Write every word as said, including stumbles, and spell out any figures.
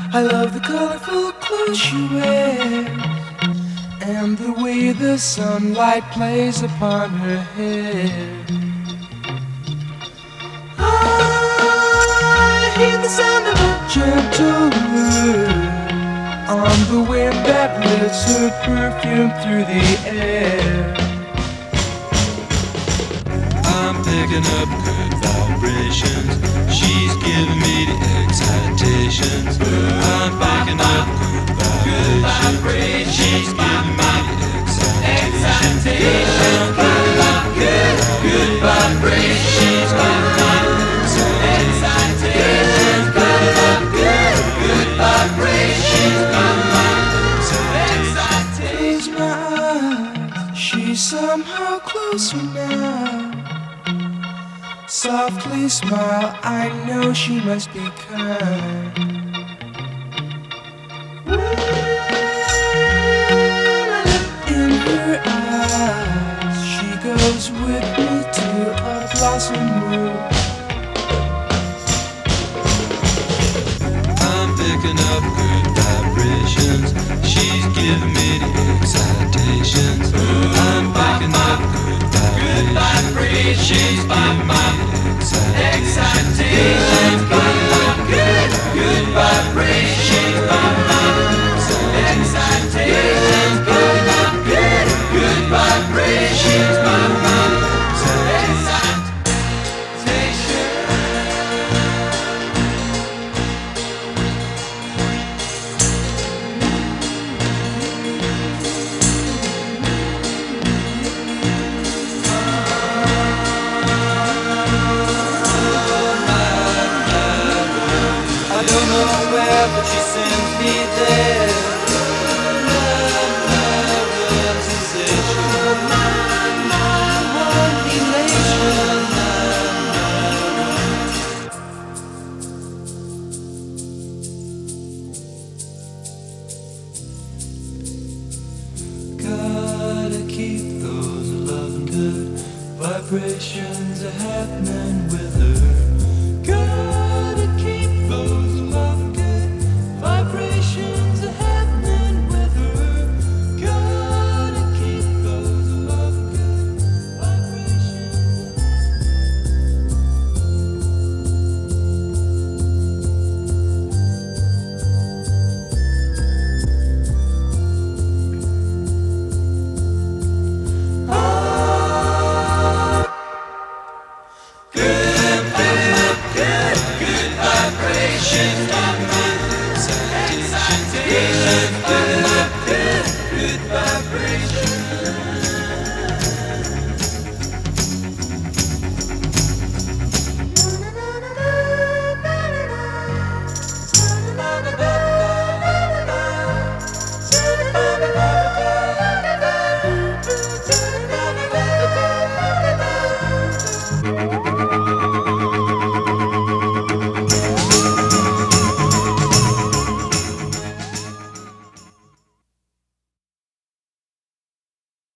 I love the colorful clothes she wears and the way the sunlight plays upon her hair. I hear the sound of a gentle word on the wind that lifts her perfume through the air. I'm picking up good vibrations. She's giving me the excitations. I'm picking up good vibrations. She's giving me the excitations. Good, good vibrations. She's giving me the excitations. Good, good vibrations. She's giving me the excitations. Close my eyes, she's somehow closer now. Softly smile, I know she must be kind. In her eyes, she goes with me to a blossom room. I'm picking up good vibrations. She's giving me the excitations. I'm picking up good vibrations. She's giving me the excitations. Good, good vibrations. She's giving me the excitations. Good, good vibrations. She's giving me the excitations. I don't know where, but she sends me there. Love, sensation. One elation. Gotta keep those loving good vibrations are happening with her. Gotta keep those loving good vibrations are happening with her. Gotta keep those loving good vibrations. Good, good, good, good vibrations.